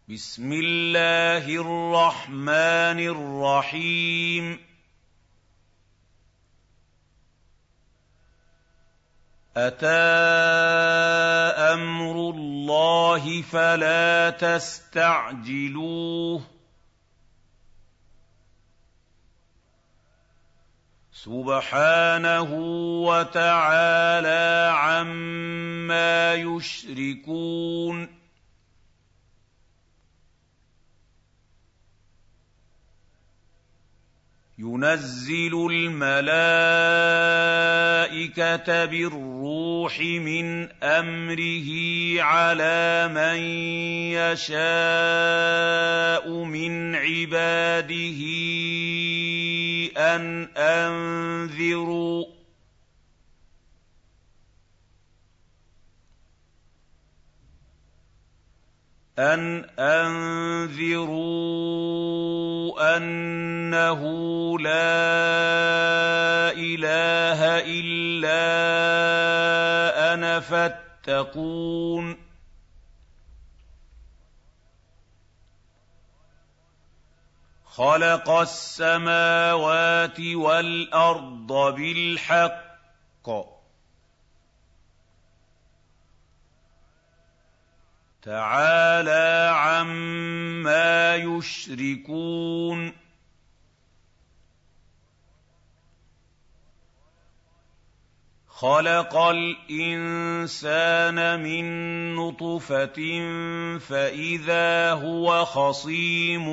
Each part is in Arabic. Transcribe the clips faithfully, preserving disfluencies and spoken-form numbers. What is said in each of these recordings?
بسم الله الرحمن الرحيم أتى أمر الله فلا تستعجلوه سبحانه وتعالى عما يشركون ينزل الملائكة بالروح من أمره على من يشاء من عباده أن أنذروا أن أنذروا أنه لا إله إلا أنا فاتقون خلق السماوات والأرض بالحق تعالى عما يشركون خلق الإنسان من نطفة فإذا هو خصيم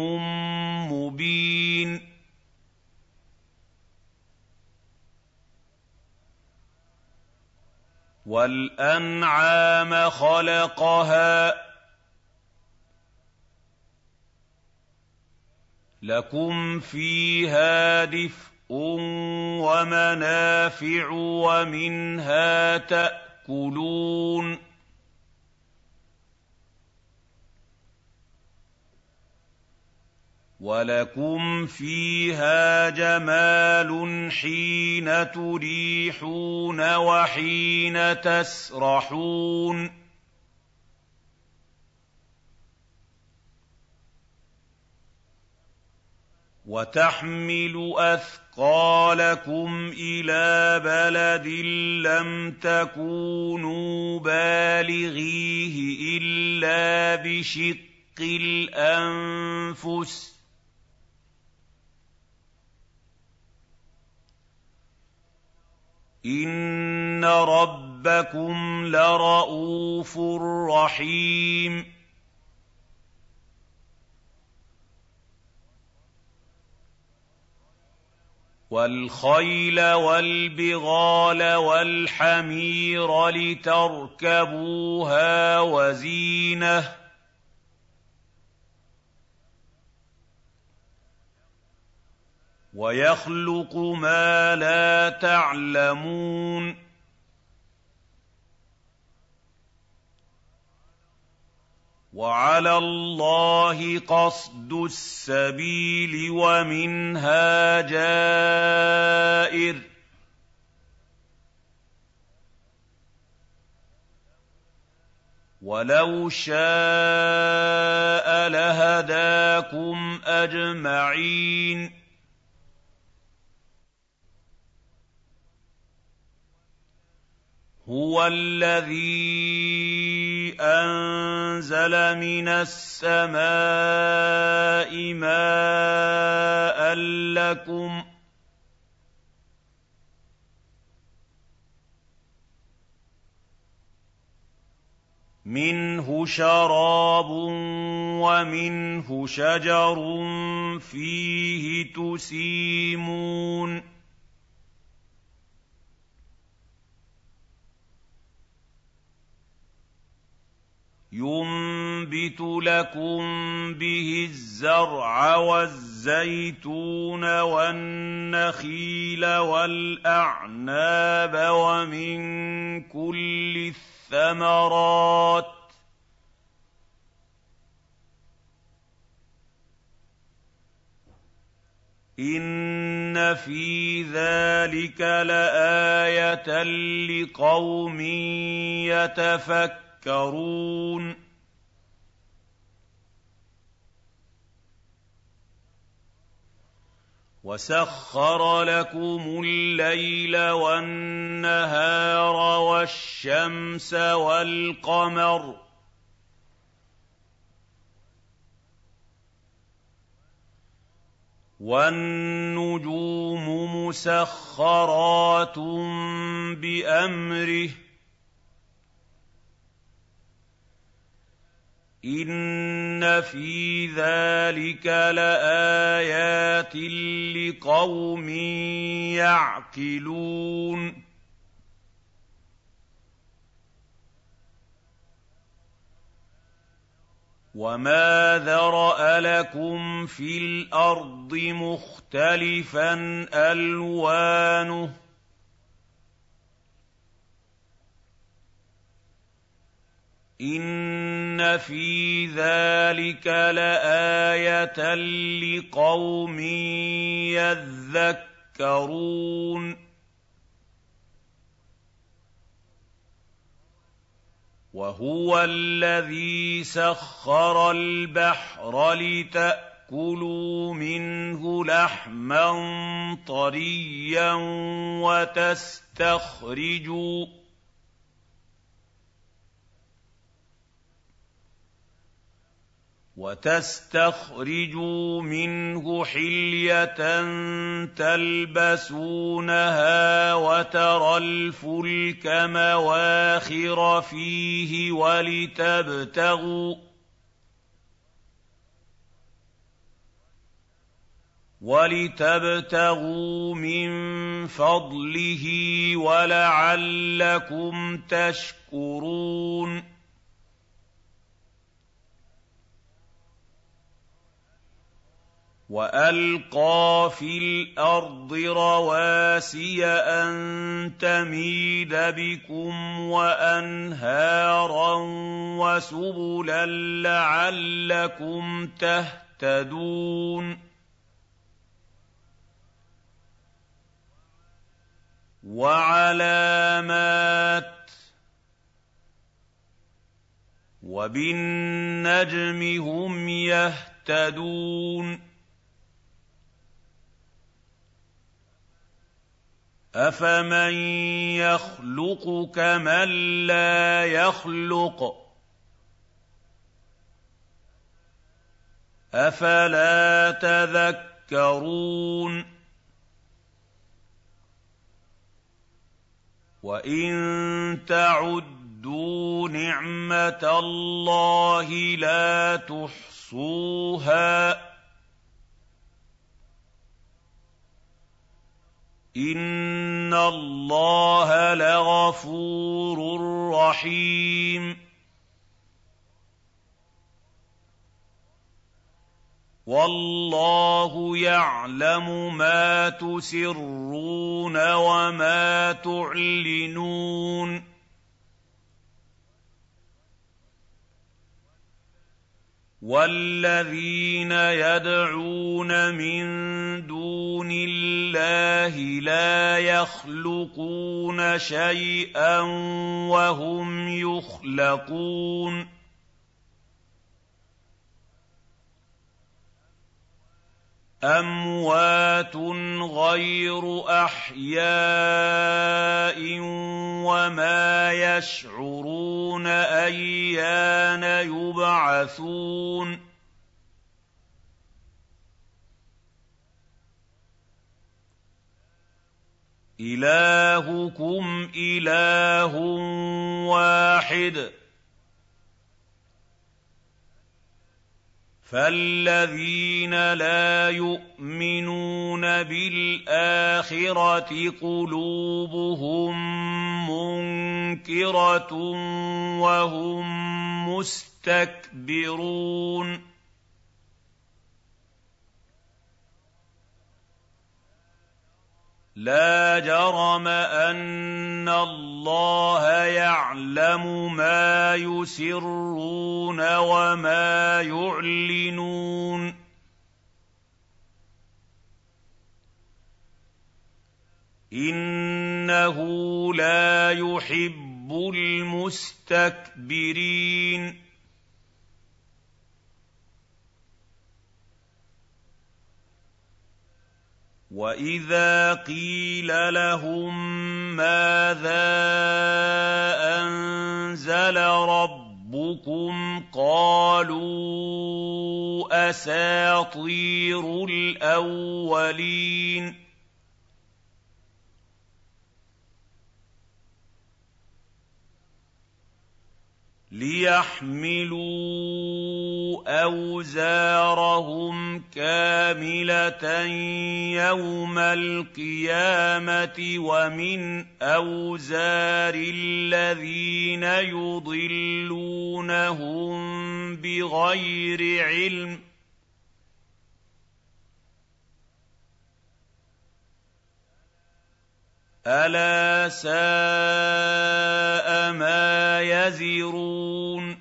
مبين وَالْأَنْعَامَ خَلَقَهَا لَكُمْ فِيهَا دِفْءٌ وَمَنَافِعُ وَمِنْهَا تَأْكُلُونَ وَلَكُمْ فِيهَا جَمَالٌ حِينَ تُرِيحُونَ وَحِينَ تَسْرَحُونَ وَتَحْمِلُ أَثْقَالَكُمْ إِلَىٰ بَلَدٍ لَّمْ تَكُونُوا بَالِغِيهِ إِلَّا بِشِقِّ الْأَنفُسِ إِنَّ رَبَّكُمْ لَرَءُوفٌ رَّحِيمٌ وَالْخَيْلَ وَالْبِغَالَ وَالْحَمِيرَ لِتَرْكَبُوهَا وَزِينَةً وَيَخْلُقُ مَا لَا تَعْلَمُونَ وَعَلَى اللَّهِ قَصْدُ السَّبِيلِ وَمِنْهَا جَائِرٌ وَلَوْ شَاءَ لَهَدَاكُمْ أَجْمَعِينَ هُوَ الَّذِي أَنزَلَ مِنَ السَّمَاءِ مَاءً لَّكُم مِّنْهُ شَرَابٌ وَمِنْهُ شَجَرٌ فِيهِ تُسِيمُونَ يُنبِتُ لَكُم بِهِ الزَّرْعَ وَالزَّيْتُونَ وَالنَّخِيلَ وَالْأَعْنَابَ وَمِن كُلِّ الثَّمَرَاتِ ۗ إِنَّ فِي ذَٰلِكَ لَآيَةً لِّقَوْمٍ يَتَفَكَّرُونَ وَسَخَّرَ لَكُمُ اللَّيْلَ وَالنَّهَارَ وَالشَّمْسَ وَالْقَمَرَ وَالنُّجُومُ مُسَخَّرَاتٌ بِأَمْرِهِ ۗ إِنَّ فِي ذَٰلِكَ لَآيَاتٍ لِّقَوْمٍ يَعْقِلُونَ وَمَا ذَرَأَ لَكُمْ فِي الْأَرْضِ مُخْتَلِفًا أَلْوَانُهُ ۗ إِنَّ فِي ذَٰلِكَ لَآيَةً لِّقَوْمٍ يَذَّكَّرُونَ وَهُوَ الَّذِي سَخَّرَ الْبَحْرَ لِتَأْكُلُوا مِنْهُ لَحْمًا طَرِيًّا وَتَسْتَخْرِجُوا وَتَسْتَخْرِجُوا مِنْهُ حِلْيَةً تَلْبَسُونَهَا وَتَرَى الْفُلْكَ مَوَاخِرَ فِيهِ وَلِتَبْتَغُوا وَلِتَبْتَغُوا مِن فَضْلِهِ وَلَعَلَّكُمْ تَشْكُرُونَ وَأَلْقَىٰ فِي الْأَرْضِ رَوَاسِيَ أَن تَمِيدَ بِكُمْ وَأَنْهَارًا وَسُبُلًا لَّعَلَّكُمْ تَهْتَدُونَ وَعَلَامَاتٍ ۚ وَبِالنَّجْمِ هُمْ يَهْتَدُونَ أَفَمَن يَخْلُقُ كَمَن لَّا يَخْلُقُ ۗ أَفَلَا تَذَكَّرُونَ وَإِن تَعُدُّوا نِعْمَةَ اللَّهِ لَا تُحْصُوهَا ۗ إِنَّ اللَّهَ لَغَفُورٌ رَّحِيمٌ وَاللَّهُ يَعْلَمُ مَا تُسِرُّونَ وَمَا تُعْلِنُونَ وَالَّذِينَ يَدْعُونَ مِن دُونِ اللَّهِ لَا يَخْلُقُونَ شَيْئًا وَهُمْ يُخْلَقُونَ أَمْوَاتٌ غَيْرُ أَحْيَاءٍ وَمَا يَشْعُرُونَ أَيَّانَ يُبْعَثُونَ إِلَٰهُكُمْ إِلَٰهٌ وَاحِدٌ فَالَّذِينَ لَا يُؤْمِنُونَ بِالْآخِرَةِ قُلُوبُهُم مُّنكِرَةٌ وَهُم مُّسْتَكْبِرُونَ لَا جَرَمَ أَنَّ اللَّهَ يَعْلَمُ مَا يُسِرُّونَ وَمَا يُعْلِنُونَ إِنَّهُ لَا يُحِبُّ الْمُسْتَكْبِرِينَ وَإِذَا قِيلَ لَهُم مَّاذَا أَنزَلَ رَبُّكُمْ قَالُوا أَسَاطِيرُ الْأَوَّلِينَ لِيَحْمِلُوا أَوْزَارَهُمْ كَامِلَةً يَوْمَ الْقِيَامَةِ وَمِنْ أَوْزَارِ الَّذِينَ يُضِلُّونَهُم بِغَيْرِ عِلْمٍ ۗ أَلَا سَاءَ مَا يَزِرُونَ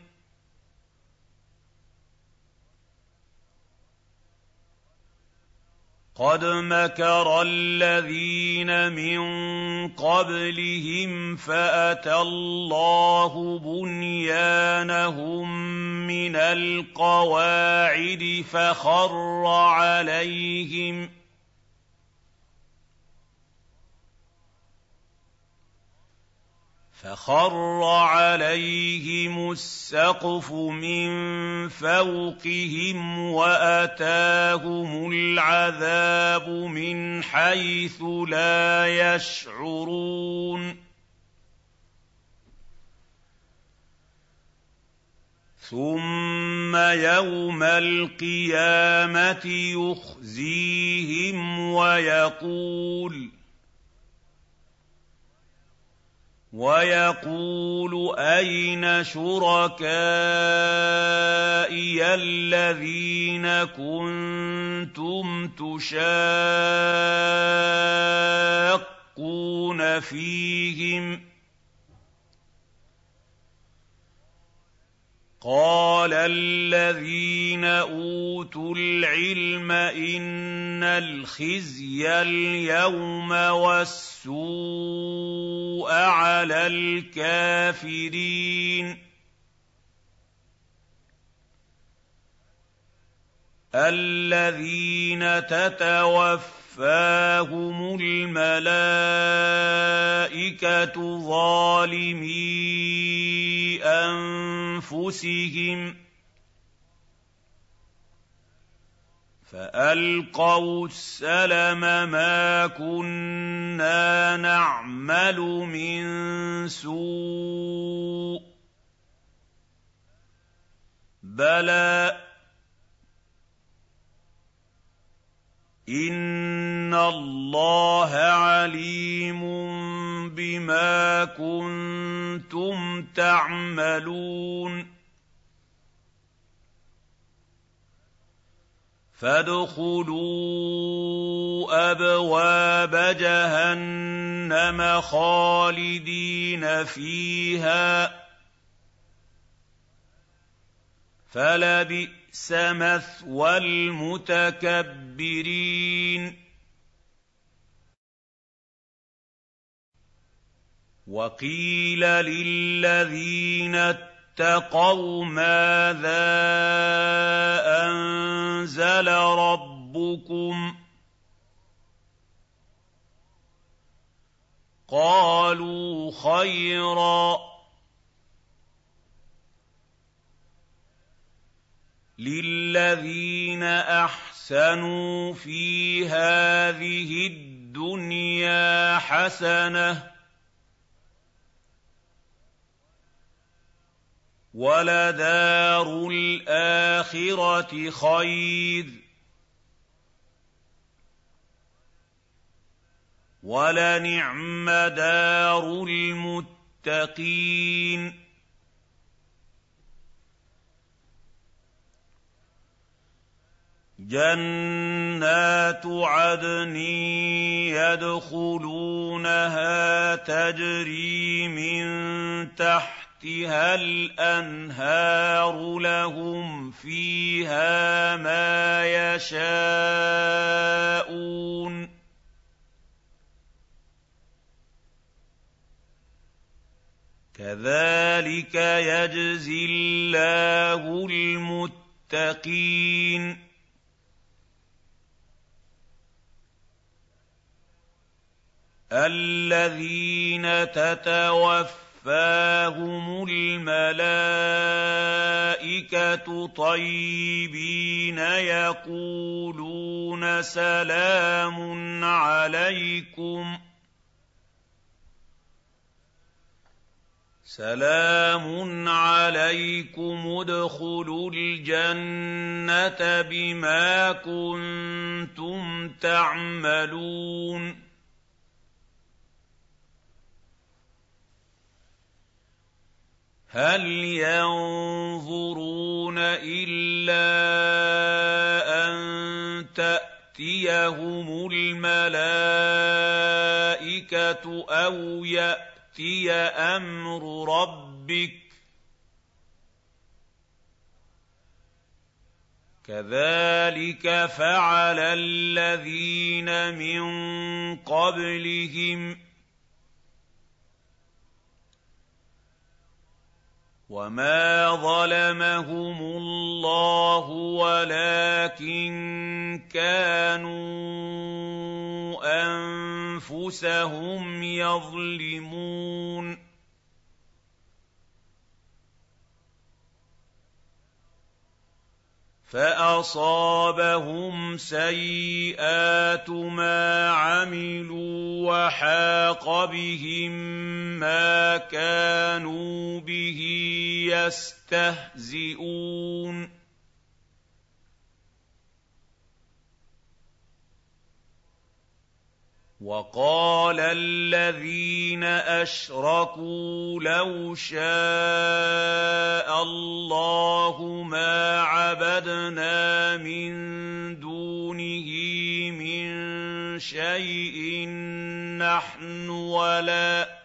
قَدْ مَكَرَ الَّذِينَ مِن قَبْلِهِمْ فَأَتَى اللَّهُ بُنْيَانَهُم مِّنَ الْقَوَاعِدِ فَخَرَّ عَلَيْهِمْ فَخَرَّ عَلَيْهِمُ السَّقْفُ مِن فَوْقِهِمْ وَأَتَاهُمُ الْعَذَابُ مِنْ حَيْثُ لَا يَشْعُرُونَ ثُمَّ يَوْمَ الْقِيَامَةِ يُخْزِيهِمْ وَيَقُولُ وَيَقُولُ أَيْنَ شُرَكَائِيَ الَّذِينَ كُنتُمْ تُشَاقُّونَ فِيهِمْ ۚ قَالَ الَّذِينَ أُوتُوا الْعِلْمَ إِنَّ الْخِزْيَ الْيَوْمَ وَالسُّوءَ عَلَى الْكَافِرِينَ الَّذِينَ تَتَوَفَّاهُمُ الْمَلَائِكَةُ ظَالِمِي أَنفُسِهِمْ فَأَلْقَوْا السَّلَمَ مَا كُنَّا نَعْمَلُ مِن سُوءٍ بَلَىٰ إِنَّ اللَّهَ عَلِيمٌ بِمَا كُنتُمْ تَعْمَلُونَ فَادْخُلُوا أَبْوَابَ جَهَنَّمَ خَالِدِينَ فِيهَا ۖ فَلَبِئْسَ مَثْوَى الْمُتَكَبِّرِينَ وَقِيلَ لِلَّذِينَ اتَّقَوْا مَاذَا أَنزَلَ رَبُّكُمْ ۚ قَالُوا خَيْرًا ۗ لِّلَّذِينَ أَحْسَنُوا فِي هَٰذِهِ الدُّنْيَا حَسَنَةٌ ۚ وَلَدَارُ الْآخِرَةِ خَيْرٌ ۚ وَلَنِعْمَ دَارُ الْمُتَّقِينَ جَنَّاتُ عَدْنٍ يَدْخُلُونَهَا تَجْرِي مِن تَحْتِهَا الْأَنْهَارُ لَهُمْ فِيهَا مَا يَشَاءُونَ ۚ كَذَٰلِكَ يَجْزِي اللَّهُ الْمُتَّقِينَ الَّذِينَ تَتَوَفَّاهُمُ الْمَلَائِكَةُ طَيِّبِينَ يَقُولُونَ سَلَامٌ عَلَيْكُمْ سَلَامٌ عَلَيْكُمُ ادْخُلُوا الْجَنَّةَ بِمَا كُنتُمْ تَعْمَلُونَ هَلْ يَنظُرُونَ إِلَّا أَن تَأْتِيَهُمُ الْمَلَائِكَةُ أَوْ يَأْتِيَ أَمْرُ رَبِّكَ ۚ كَذَٰلِكَ فَعَلَ الَّذِينَ مِن قَبْلِهِمْ ۚ وَمَا ظَلَمَهُمُ اللَّهُ وَلَٰكِن كَانُوا أَنفُسَهُمْ يَظْلِمُونَ فَأَصَابَهُمْ سَيِّئَاتُ مَا عَمِلُوا وَحَاقَ بِهِم مَّا كَانُوا بِهِ يَسْتَهْزِئُونَ وَقَالَ الَّذِينَ أَشْرَكُوا لَوْ شَاءَ اللَّهُ مَا عَبَدْنَا مِن دُونِهِ مِن شَيْءٍ نَّحْنُ وَلَا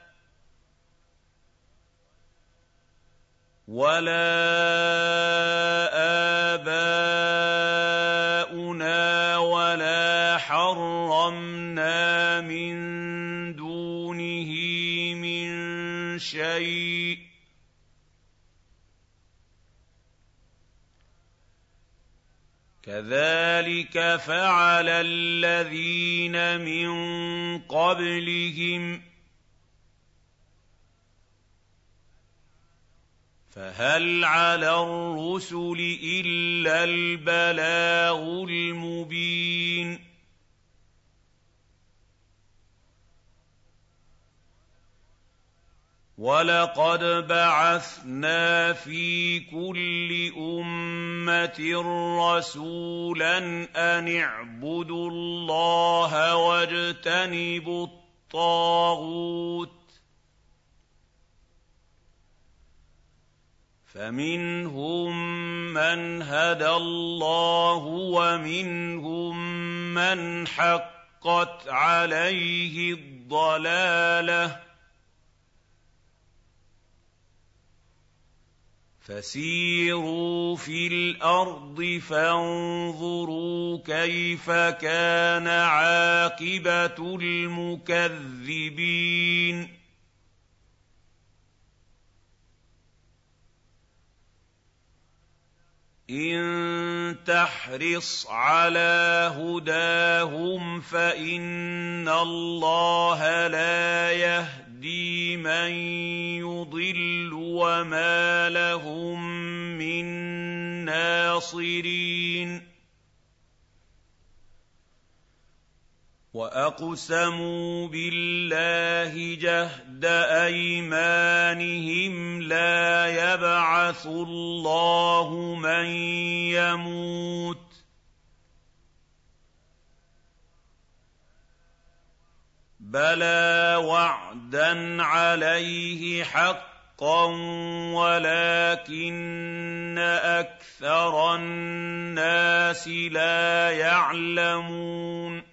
آبَاؤُنَا وَلَا حَرَّمْنَا مِن دُونِهِ مِن شَيْءٍ ۚ كَذَٰلِكَ فَعَلَ الَّذِينَ مِن قَبْلِهِمْ ۚ فَهَلْ عَلَى الرُّسُلِ إِلَّا الْبَلَاغُ الْمُبِينُ وَلَقَدْ بَعَثْنَا فِي كُلِّ أُمَّةٍ رَّسُولًا أَنِ اعْبُدُوا اللَّهَ وَاجْتَنِبُوا الطَّاغُوتَ ۖ فَمِنْهُم مَّنْ هَدَى اللَّهُ وَمِنْهُم مَّنْ حَقَّتْ عَلَيْهِ الضَّلَالَةُ ۚ فَسِيرُوا فِي الْأَرْضِ فَانظُرُوا كَيْفَ كَانَ عَاقِبَةُ الْمُكَذِّبِينَ إِن تَحْرِصْ عَلَىٰ هُدَاهُمْ فَإِنَّ اللَّهَ لَا يَهْدِي مَن يُضِلُّ وَمَا لَهُم مِّن نَّاصِرِينَ وَأَقْسَمُوا بِاللَّهِ جَهْدَ أَيْمَانِهِمْ لَا يَبْعَثُ اللَّهُ مَن يَمُوتُ ۚ بَلَىٰ وَعْدًا عَلَيْهِ حَقًّا وَلَٰكِنَّ أَكْثَرَ النَّاسِ لَا يَعْلَمُونَ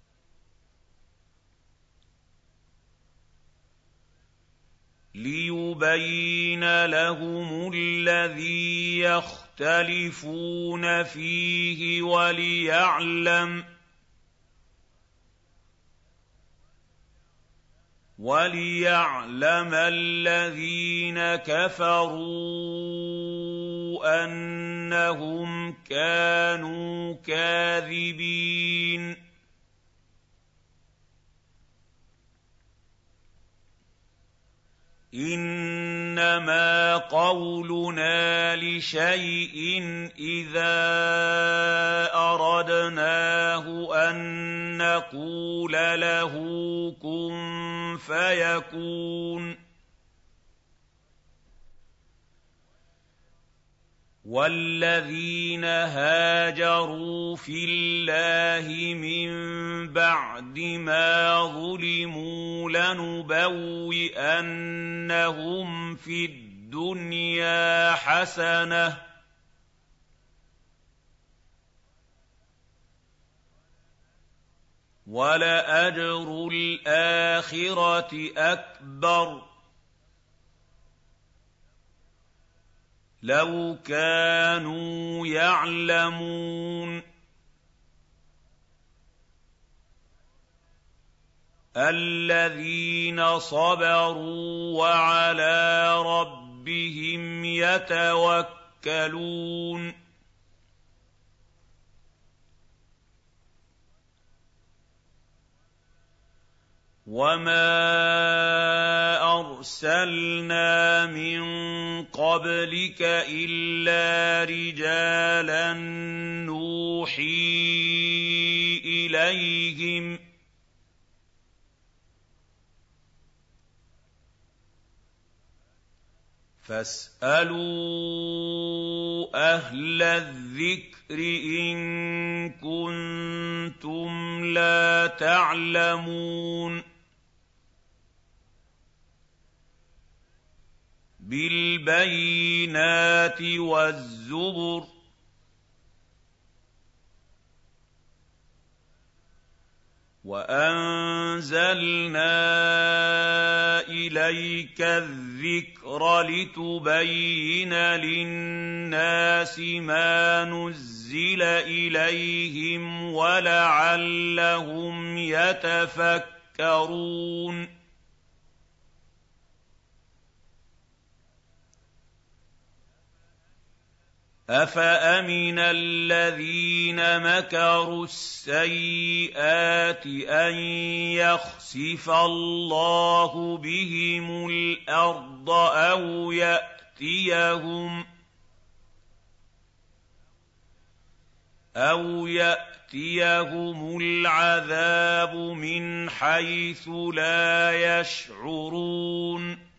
لِيُبَيِّنَ لَهُمُ الَّذِي يَخْتَلِفُونَ فِيهِ وَلِيَعْلَمَ وَلِيَعْلَمَ الَّذِينَ كَفَرُوا أَنَّهُمْ كَانُوا كَاذِبِينَ إِنَّمَا قَوْلُنَا لِشَيْءٍ إِذَا أَرَدْنَاهُ أَن نَّقُولَ لَهُ كُن فَيَكُونُ وَالَّذِينَ هَاجَرُوا فِي اللَّهِ مِن بَعْدِ مَا ظُلِمُوا لَنُبَوِّئَنَّهُمْ فِي الدُّنْيَا حَسَنَةً ۖ وَلَأَجْرُ الْآخِرَةِ أَكْبَرُ ۚ لَوْ كَانُوا يَعْلَمُونَ الَّذِينَ صَبَرُوا وَعَلَىٰ رَبِّهِمْ يَتَوَكَّلُونَ وَمَا أَرْسَلْنَا مِن قَبْلِكَ إِلَّا رِجَالًا نُّوحِي إِلَيْهِمْ ۚ فَاسْأَلُوا أَهْلَ الذِّكْرِ إِن كُنتُمْ لَا تَعْلَمُونَ بِالْبَيِّنَاتِ وَالزُّبُرِ ۗ وَأَنزَلْنَا إِلَيْكَ الذِّكْرَ لِتُبَيِّنَ لِلنَّاسِ مَا نُزِّلَ إِلَيْهِمْ وَلَعَلَّهُمْ يَتَفَكَّرُونَ أَفَأَمِنَ الَّذِينَ مَكَرُوا السَّيِّئَاتِ أَن يَخْسِفَ اللَّهُ بِهِمُ الْأَرْضَ أَوْ يَأْتِيَهُمْ أَوْ يَأْتِيَهُمُ الْعَذَابُ مِنْ حَيْثُ لَا يَشْعُرُونَ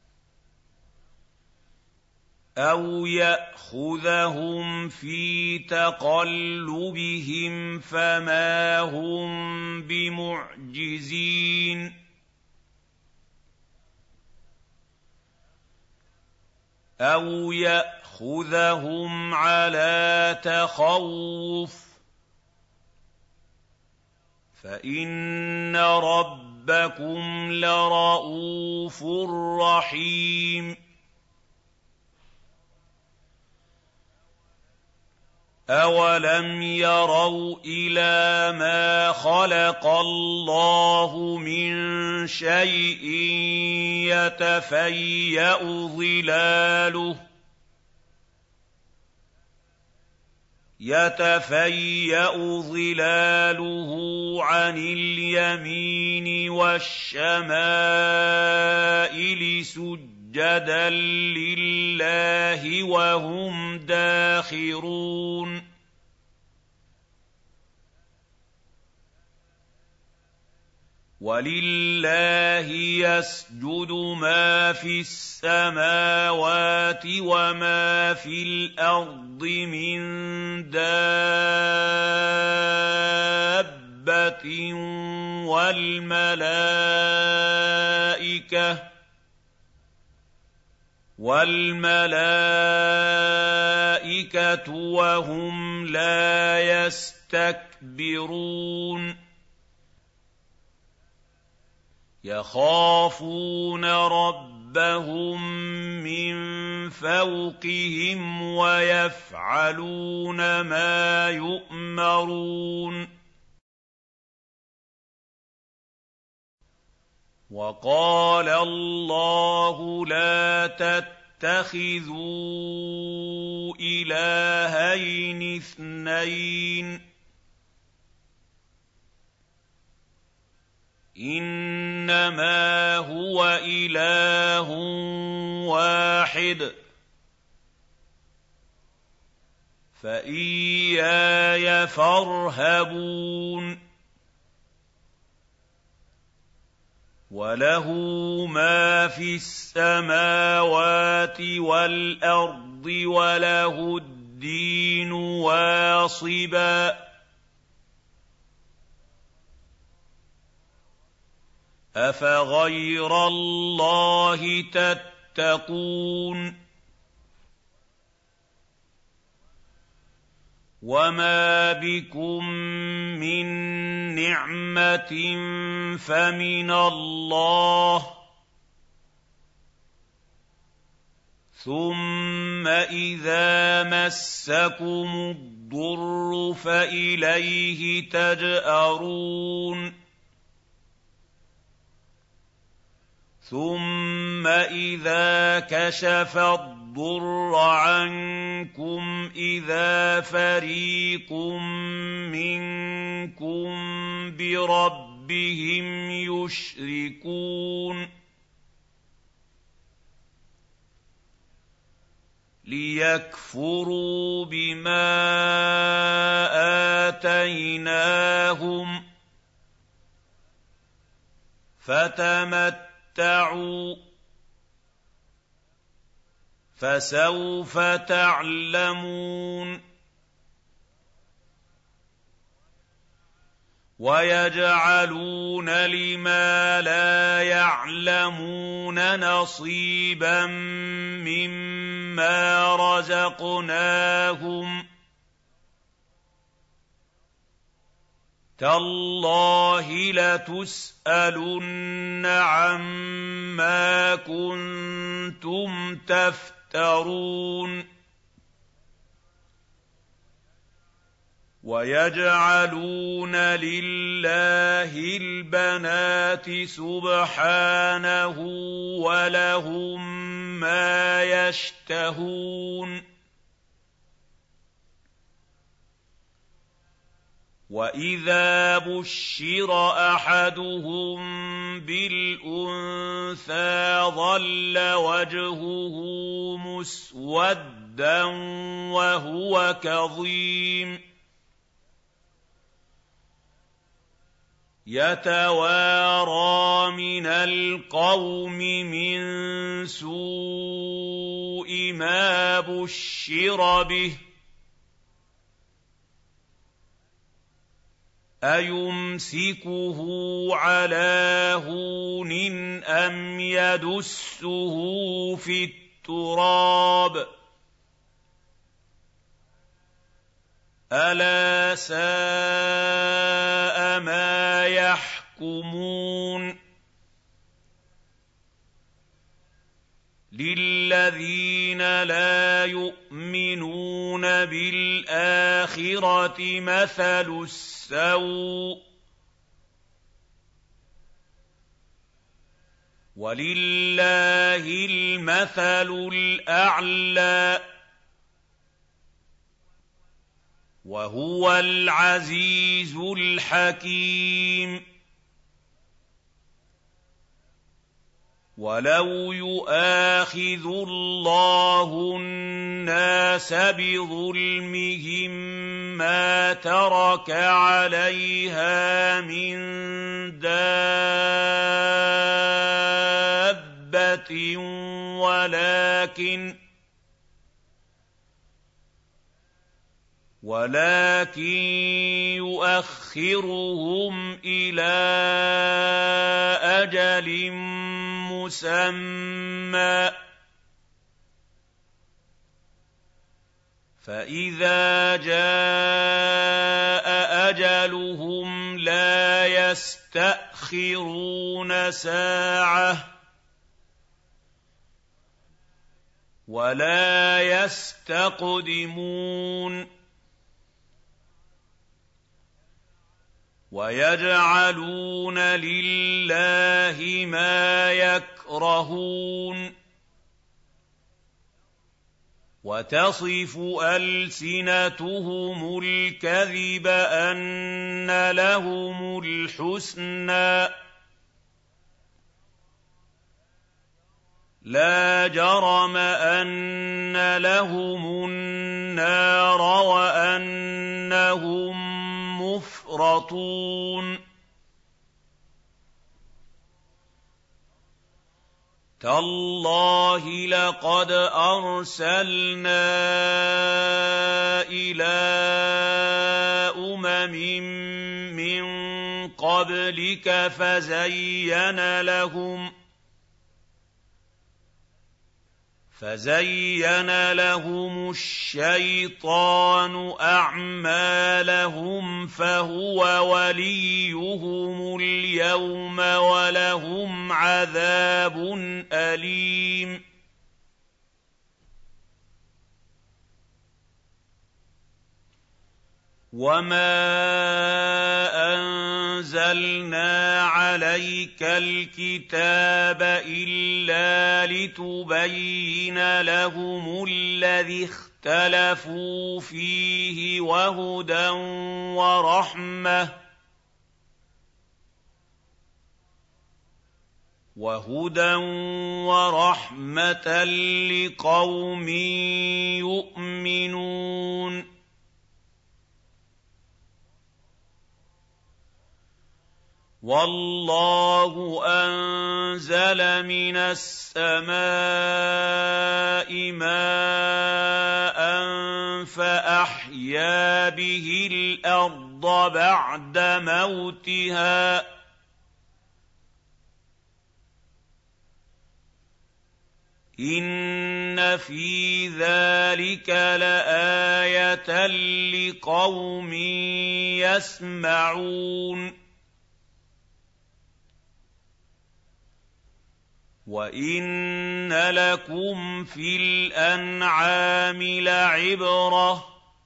أَوْ يَأْخُذَهُمْ فِي تَقَلُّبِهِمْ فَمَا هُم بِمُعْجِزِينَ أَوْ يَأْخُذَهُمْ عَلَىٰ تَخَوُّفٍ فَإِنَّ رَبَّكُمْ لَرَءُوفٌ رَّحِيمٌ أَوَلَمْ يَرَوْا إِلَىٰ مَا خَلَقَ اللَّهُ مِن شَيْءٍ يَتَفَيَّأُ ظِلَالُهُ يَتَفَيَّأُ ظِلَالُهُ عَنِ الْيَمِينِ وَالشَّمَائِلِ سُجَّدًا لِّلَّهِ وَهُمْ دَاخِرُونَ وَلِلَّهِ يَسْجُدُ مَا فِي السَّمَاوَاتِ وَمَا فِي الْأَرْضِ مِن دَابَّةٍ وَالْمَلَائِكَةُ وَالْمَلَائِكَةُ وَهُمْ لَا يَسْتَكْبِرُونَ يَخَافُونَ رَبَّهُم مِّن فَوْقِهِمْ وَيَفْعَلُونَ مَا يُؤْمَرُونَ وَقَالَ اللَّهُ لَا تَتَّخِذُوا إِلَٰهَيْنِ اثْنَيْنِ إِنَّ إِنَّمَا هُوَ إِلَٰهٌ وَاحِدٌ فَإِيَّايَ فَارْهَبُونِ وَلَهُ مَا فِي السَّمَاوَاتِ وَالْأَرْضِ وَلَهُ الدِّينُ وَاصِبًا أَفَغَيْرَ اللَّهِ تَتَّقُونَ وَمَا بِكُم مِّن نِّعْمَةٍ فَمِنَ اللَّهِ ۖ ثُمَّ إِذَا مَسَّكُمُ الضُّرُّ فَإِلَيْهِ تَجْأَرُونَ ثُمَّ إِذَا كَشَفَ الضُّرَّ عَنكُمْ إِذَا فَرِيقٌ مِّنكُم بِرَبِّهِمْ يُشْرِكُونَ لِيَكْفُرُوا بِمَا آتَيْنَاهُمْ فَتَمَتَّعُوا فَسَوْفَ تَعْلَمُونَ وَيَجْعَلُونَ لِمَا لَا يَعْلَمُونَ نَصِيبًا مِّمَّا رَزَقْنَاهُمْ تَاللَّهِ لَتُسْأَلُنَّ عَمَّا كُنتُمْ تَفْتَرُونَ وَيَجْعَلُونَ لِلَّهِ الْبَنَاتِ سُبْحَانَهُ وَلَهُم مَّا يَشْتَهُونَ وَإِذَا بُشِّرَ أَحَدُهُم بِالْأُنثَىٰ ظَلَّ وَجْهُهُ مُسْوَدًّا وَهُوَ كَظِيمٌ يَتَوَارَىٰ مِنَ الْقَوْمِ مِن سُوءِ مَا بُشِّرَ بِهِ أَيُمْسِكُهُ عَلَىٰ هُونٍ أَمْ يَدُسُّهُ فِي التُّرَابِ أَلَا سَاءَ مَا يَحْكُمُونَ لِلَّذِينَ لَا يُؤْمِنُونَ بِالْآخِرَةِ مَثَلُ السَّوْءِ ۖ وَلِلَّهِ الْمَثَلُ الْأَعْلَىٰ ۚ وَهُوَ الْعَزِيزُ الْحَكِيمُ وَلَوْ يُؤَاخِذُ اللَّهُ النَّاسَ بِظُلْمِهِم مَّا تَرَكَ عَلَيْهَا مِن دَابَّةٍ وَلَٰكِن وَلَٰكِن يُؤَخِّرُهُمْ إِلَىٰ أَجَلٍ مُّسَمًّى ۖ فَإِذَا جَاءَ أَجَلُهُمْ لَا يَسْتَأْخِرُونَ سَاعَةً ۖ وَلَا يَسْتَقْدِمُونَ وَيَجْعَلُونَ لِلَّهِ مَا يَكْرَهُونَ وَتَصِفُ أَلْسِنَتُهُمُ الْكَذِبَ أَنَّ لَهُمُ الْحُسْنَىٰ لَا جَرَمَ أَنَّ لَهُمُ النَّارَ وَأَنَّهُم مُّفْرَطُونَ تَاللَّهِ لَقَدْ أَرْسَلْنَا إِلَىٰ أُمَمٍ مِّن قَبْلِكَ فَزَيَّنَ لَهُمْ فَزَيَّنَ لَهُمُ الشَّيْطَانُ أَعْمَالَهُمْ فَهُوَ وَلِيُّهُمُ الْيَوْمَ وَلَهُمْ عَذَابٌ أَلِيمٌ وَمَا أَنزَلْنَا عَلَيْكَ الْكِتَابَ إِلَّا لِتُبَيِّنَ لَهُمُ الَّذِي اخْتَلَفُوا فِيهِ وَهُدًى وَرَحْمَةً وَهُدًى وَرَحْمَةً لِّقَوْمٍ يُؤْمِنُونَ وَاللَّهُ أَنزَلَ مِنَ السَّمَاءِ مَاءً فَأَحْيَا بِهِ الْأَرْضَ بَعْدَ مَوْتِهَا ۚ إِنَّ فِي ذَٰلِكَ لَآيَةً لِّقَوْمٍ يَسْمَعُونَ وَإِنَّ لَكُمْ فِي الْأَنْعَامِ لَعِبْرَةً ۖ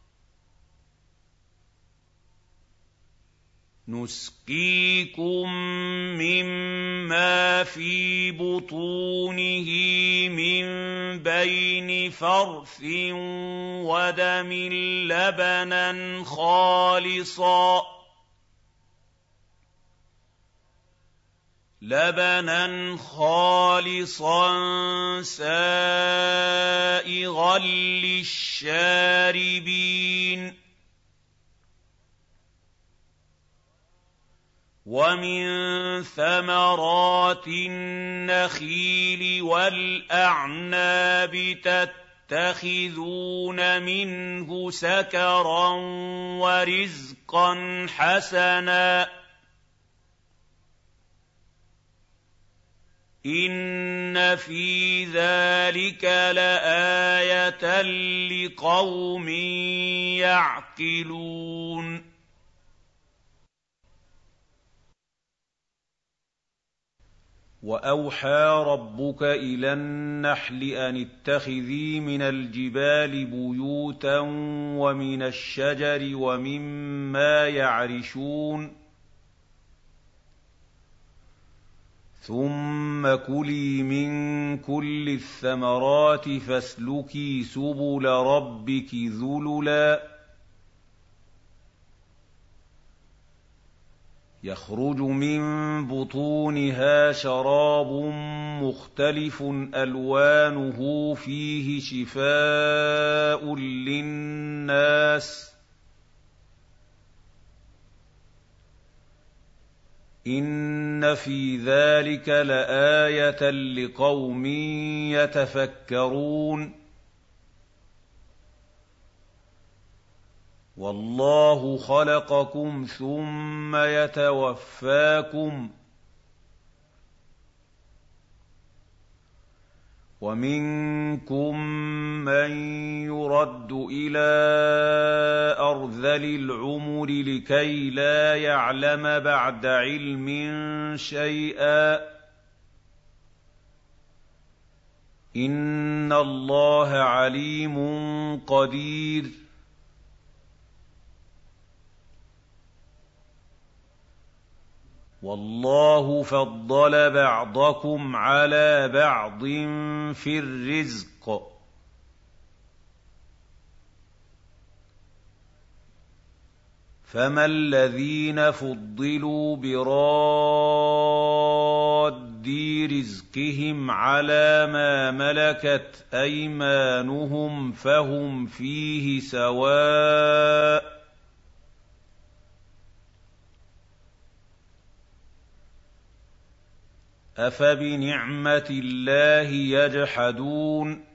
نُّسْقِيكُم مِّمَّا فِي بُطُونِهِ مِن بَيْنِ فَرْثٍ وَدَمٍ لَّبَنًا خَالِصًا لبنا خالصا سائغا للشاربين ومن ثمرات النخيل والأعناب تتخذون منه سكرا ورزقا حسنا إِنَّ فِي ذَٰلِكَ لَآيَةً لِّقَوْمٍ يَعْقِلُونَ وَأَوْحَىٰ رَبُّكَ إِلَى النَّحْلِ أَنِ اتَّخِذِي مِنَ الْجِبَالِ بُيُوتًا وَمِنَ الشَّجَرِ وَمِمَّا يَعْرِشُونَ ثُمَّ كُلِي مِن كُلِّ الثَّمَرَاتِ فَاسْلُكِي سُبُلَ رَبِّكِ ذُلُلًا يَخْرُجُ مِن بُطُونِهَا شَرَابٌ مُّخْتَلِفٌ أَلْوَانُهُ فِيهِ شِفَاءٌ لِّلنَّاسِ إِنَّ فِي ذَٰلِكَ لَآيَةً لِّقَوْمٍ يَتَفَكَّرُونَ وَاللَّهُ خَلَقَكُمْ ثُمَّ يَتَوَفَّاكُمْ وَمِنكُم مَّن يُرَدُّ إِلَىٰ أَرْذَلِ الْعُمُرِ لِكَيْ لَا يَعْلَمَ بَعْدَ عِلْمٍ شَيْئًا ۚ إِنَّ اللَّهَ عَلِيمٌ قَدِيرٌ وَاللَّهُ فَضَّلَ بَعْضَكُمْ عَلَىٰ بَعْضٍ فِي الرِّزْقِ ۚ فَمَا الَّذِينَ فُضِّلُوا بِرَادِّ بِرَدِّ رِزْقِهِمْ عَلَىٰ مَا مَلَكَتْ أَيْمَانُهُمْ فَهُمْ فِيهِ سَوَاءٌ ۚ أَفَبِنِعْمَةِ اللَّهِ يَجْحَدُونَ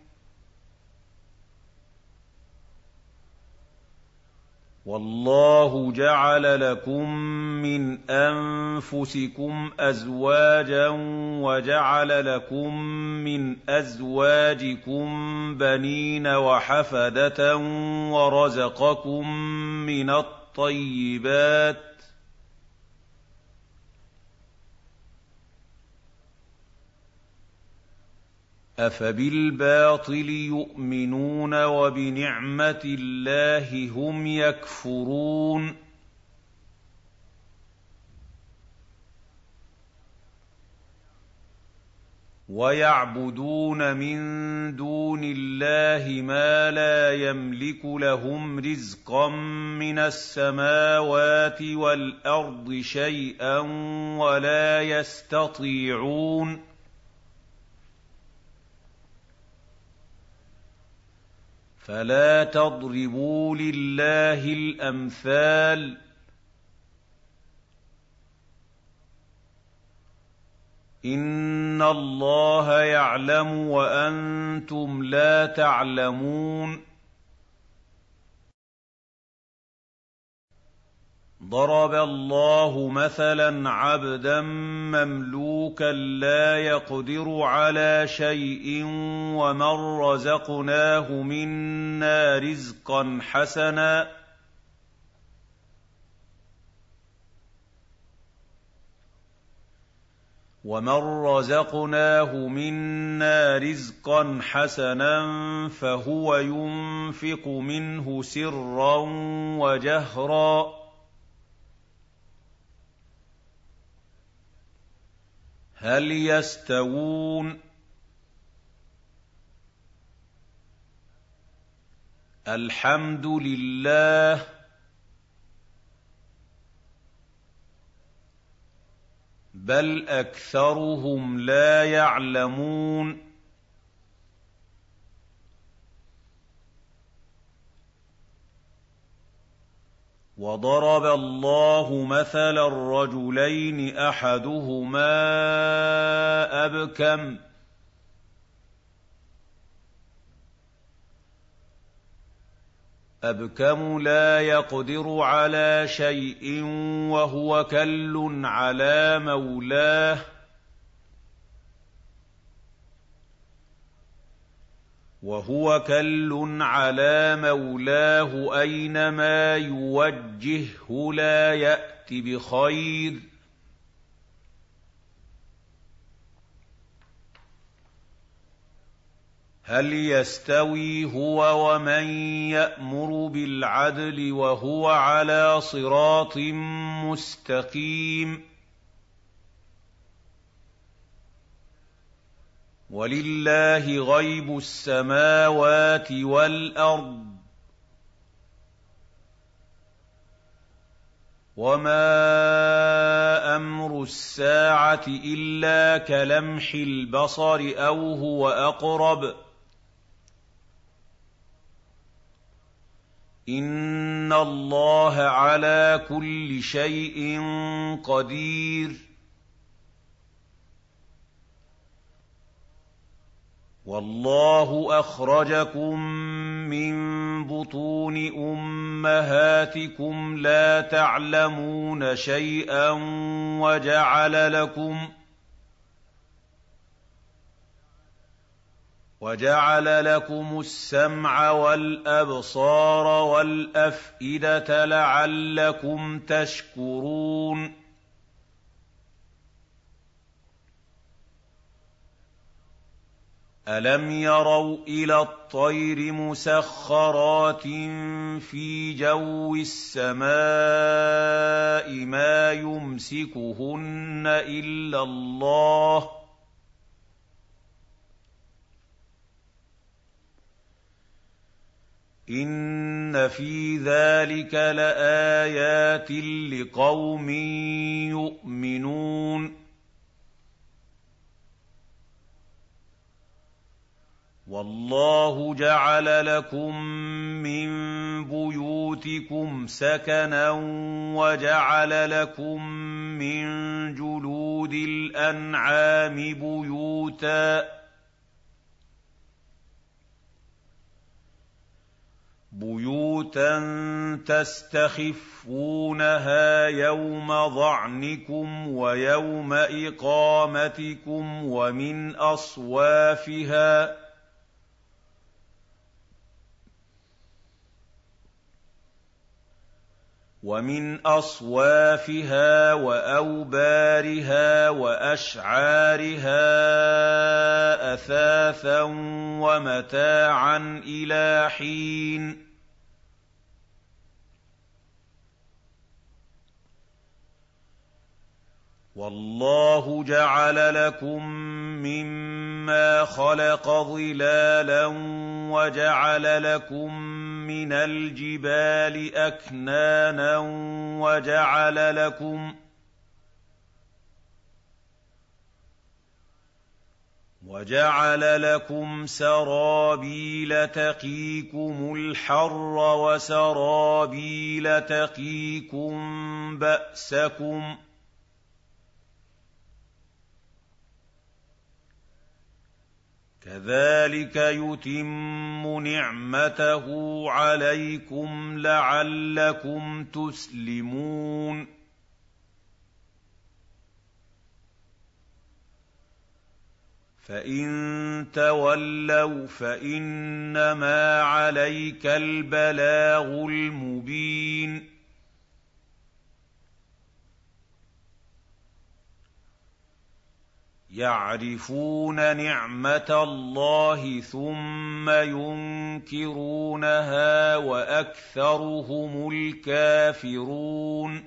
وَاللَّهُ جَعَلَ لَكُم مِّنْ أَنفُسِكُمْ أَزْوَاجًا وَجَعَلَ لَكُم مِّنْ أَزْوَاجِكُم بَنِينَ وَحَفَدَةً وَرَزَقَكُم مِّنَ الطَّيِّبَاتِ ۚ أَفَبِالْبَاطِلِ يُؤْمِنُونَ وَبِنِعْمَةِ اللَّهِ هُمْ يَكْفُرُونَ وَيَعْبُدُونَ مِن دُونِ اللَّهِ مَا لَا يَمْلِكُ لَهُمْ رِزْقًا مِّنَ السَّمَاوَاتِ وَالْأَرْضِ شَيْئًا وَلَا يَسْتَطِيعُونَ فَلَا تَضْرِبُوا لِلَّهِ الْأَمْثَالَ ۚ إِنَّ اللَّهَ يَعْلَمُ وَأَنتُمْ لَا تَعْلَمُونَ ضَرَبَ اللَّهُ مَثَلًا عَبْدًا مَّمْلُوكًا لَّا يَقْدِرُ عَلَىٰ شَيْءٍ وَمَن رَّزَقْنَاهُ مِنَّا رِزْقًا حَسَنًا وَمَن رَّزَقْنَاهُ مِنَّا رِزْقًا حَسَنًا فَهُوَ يُنفِقُ مِنْهُ سِرًّا وَجَهْرًا هَلْ يَسْتَوُونَ ۚ الْحَمْدُ لِلَّهِ ۚ بَلْ أَكْثَرُهُمْ لَا يَعْلَمُونَ وَضَرَبَ اللَّهُ مَثَلًا رَّجُلَيْنِ أَحَدُهُمَا أَبْكَمُ أَبْكَمُ لَا يَقْدِرُ عَلَىٰ شَيْءٍ وَهُوَ كَلٌّ عَلَىٰ مَوْلَاهُ وهو كل على مولاه أينما يوجهه لا يأت بخير هل يستوي هو ومن يأمر بالعدل وهو على صراط مستقيم ولله غيب السماوات والأرض وما أمر الساعة إلا كلمح البصر أو هو أقرب إن الله على كل شيء قدير والله أخرجكم من بطون أمهاتكم لا تعلمون شيئا وجعل لكم وجعل لكم السمع والأبصار والأفئدة لعلكم تشكرون أَلَمْ يَرَوْا إِلَى الطَّيْرِ مُسَخَّرَاتٍ فِي جَوِّ السَّمَاءِ مَا يُمْسِكُهُنَّ إِلَّا اللَّهُ ۗ إِنَّ فِي ذَٰلِكَ لَآيَاتٍ لِّقَوْمٍ يُؤْمِنُونَ وَاللَّهُ جَعَلَ لَكُم مِّن بُيُوتِكُمْ سَكَنًا وَجَعَلَ لَكُم مِّن جُلُودِ الْأَنْعَامِ بُيُوتًا بُيُوتًا تَسْتَخِفُّونَهَا يَوْمَ ظَعْنِكُمْ وَيَوْمَ إِقَامَتِكُمْ وَمِنْ أَصْوَافِهَا ومن أصوافها وأوبارها وأشعارها أثاثا ومتاعا إلى حين وَاللَّهُ جَعَلَ لَكُم مِّمَّا خَلَقَ ظِلَالًا وَجَعَلَ لَكُم مِّنَ الْجِبَالِ أَكْنَانًا وَجَعَلَ لَكُمْ وَجَعَلَ لَكُمْ سَرَابِيلَ تَقِيكُمُ الْحَرَّ وَسَرَابِيلَ تَقِيكُم بَأْسَكُمْ ۚ كَذَٰلِكَ يُتِمُّ نِعْمَتَهُ عَلَيْكُمْ لَعَلَّكُمْ تُسْلِمُونَ فَإِن تَوَلَّوْا فَإِنَّمَا عَلَيْكَ الْبَلَاغُ الْمُبِينُ يَعْرِفُونَ نِعْمَتَ اللَّهِ ثُمَّ يُنكِرُونَهَا وَأَكْثَرُهُمُ الْكَافِرُونَ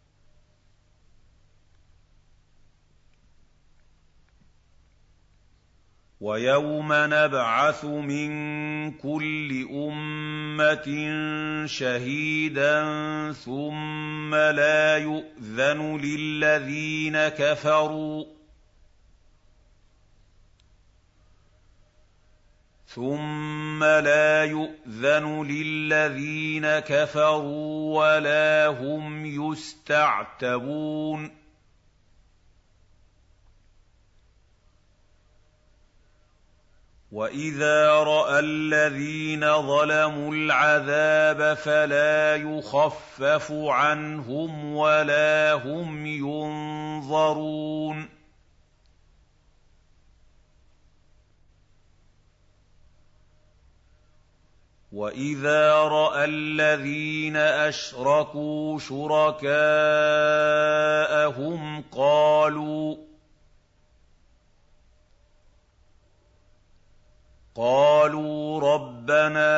وَيَوْمَ نَبْعَثُ مِن كُلِّ أُمَّةٍ شَهِيدًا ثُمَّ لَا يُؤْذَنُ لِلَّذِينَ كَفَرُوا ثُمَّ لَا يُؤْذَنُ لِلَّذِينَ كَفَرُوا وَلَا هُمْ يُسْتَعْتَبُونَ وَإِذَا رَأَى الَّذِينَ ظَلَمُوا الْعَذَابَ فَلَا يُخَفَّفُ عَنْهُمْ وَلَا هُمْ يُنظَرُونَ وَإِذَا رَأَى الَّذِينَ أَشْرَكُوا شُرَكَاءَهُمْ قَالُوا قَالُوا رَبَّنَا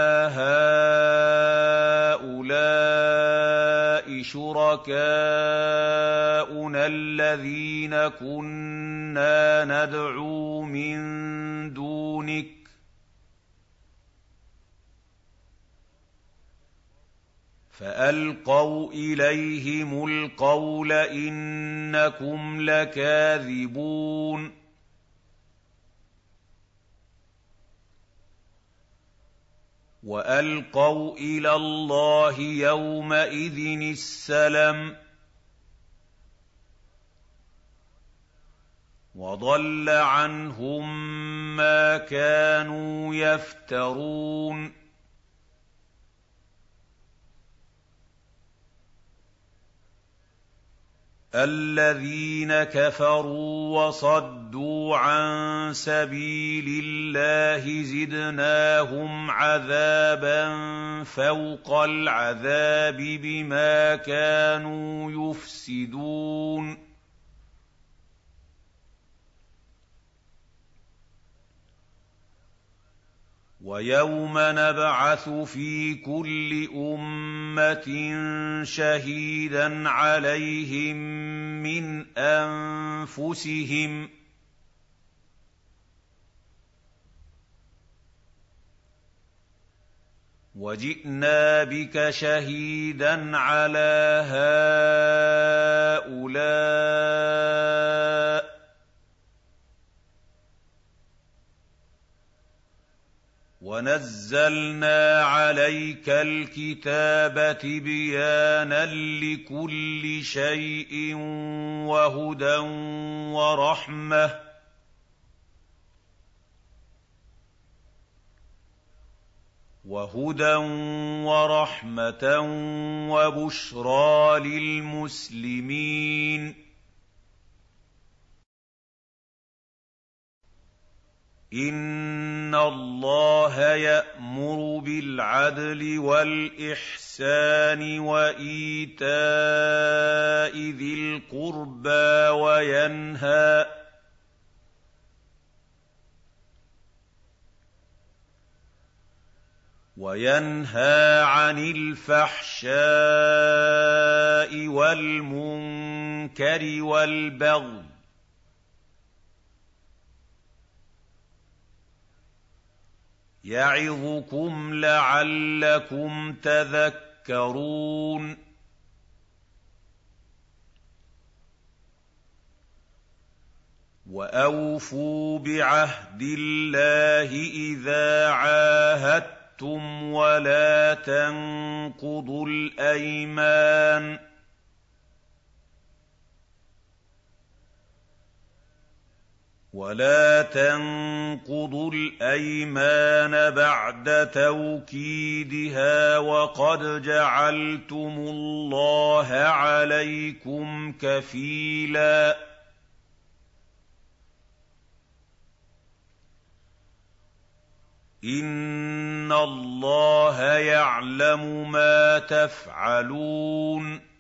هَٰؤُلَاءِ شُرَكَاؤُنَا الَّذِينَ كُنَّا نَدْعُو مِن دُونِكَ فَأَلْقَوْا إِلَيْهِمُ الْقَوْلَ إِنَّكُمْ لَكَاذِبُونَ وَأَلْقَوْا إِلَى اللَّهِ يَوْمَئِذٍ السَّلَمَ وَضَلَّ عَنْهُم مَّا كَانُوا يَفْتَرُونَ الَّذِينَ كَفَرُوا وَصَدُّوا عَن سَبِيلِ اللَّهِ زِدْنَاهُمْ عَذَابًا فَوْقَ الْعَذَابِ بِمَا كَانُوا يُفْسِدُونَ وَيَوْمَ نَبْعَثُ فِي كُلِّ أُمَّةٍ شَهِيدًا عَلَيْهِم مِّنْ أَنفُسِهِمْ ۖ وَجِئْنَا بِكَ شَهِيدًا عَلَىٰ هَٰؤُلَاءِ ۚ وَنَزَّلْنَا عَلَيْكَ الْكِتَابَ تِبْيَانًا لِّكُلِّ شَيْءٍ وَهُدًى وَرَحْمَةً وَهُدًى وَرَحْمَةً وَبُشْرَىٰ لِلْمُسْلِمِينَ إِنَّ اللَّهَ يَأْمُرُ بِالْعَدْلِ وَالْإِحْسَانِ وَإِيتَاءِ ذِي الْقُرْبَىٰ وَيَنْهَىٰ وَيَنْهَىٰ عَنِ الْفَحْشَاءِ وَالْمُنكَرِ وَالْبَغْيِ ۚ يَعِظُكُمْ لَعَلَّكُمْ تَذَكَّرُونَ وَأَوْفُوا بِعَهْدِ اللَّهِ إِذَا عَاهَدتُّمْ وَلَا تَنقُضُوا الْأَيْمَانَ وَلَا تَنقُضُوا الْأَيْمَانَ بَعْدَ تَوْكِيدِهَا وَقَدْ جَعَلْتُمُ اللَّهَ عَلَيْكُمْ كَفِيلًا إِنَّ اللَّهَ يَعْلَمُ مَا تَفْعَلُونَ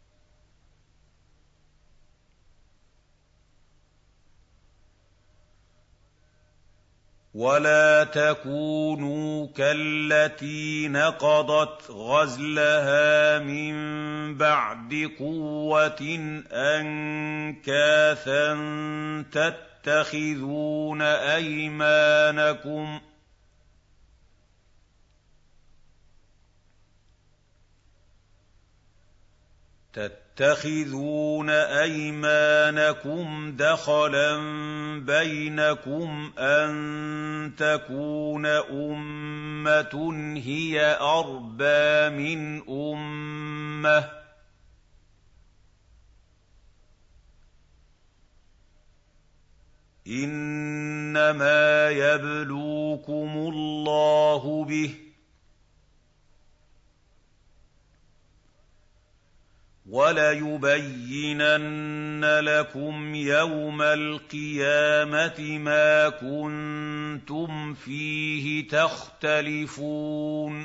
وَلَا تَكُونُوا كَالَّتِي نَقَضَتْ غَزْلَهَا مِن بَعْدِ قُوَّةٍ أَنكَاثًا تَتَّخِذُونَ أَيْمَانَكُمْ تَتَّخِذُونَ أَيْمَانَكُمْ دَخَلًا بَيْنَكُمْ أَن تَكُونَ أُمَّةٌ هِيَ أَرْبَىٰ مِنْ أُمَّةٍ ۚ إِنَّمَا يَبْلُوكُمُ اللَّهُ بِهِ ۚ وَلَيُبَيِّنَنَّ لَكُمْ يَوْمَ الْقِيَامَةِ مَا كُنتُمْ فِيهِ تَخْتَلِفُونَ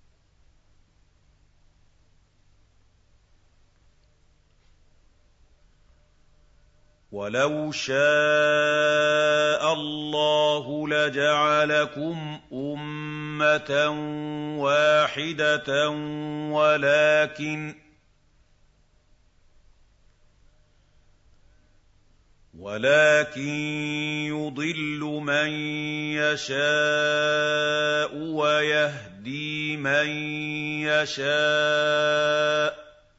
وَلَوْ شَاءَ اللَّهُ لَجَعَلَكُمْ أُمَّةً وَاحِدَةً وَلَٰكِنْ وَلَٰكِن يُضِلُّ مَن يَشَاءُ وَيَهْدِي مَن يَشَاءُ ۚ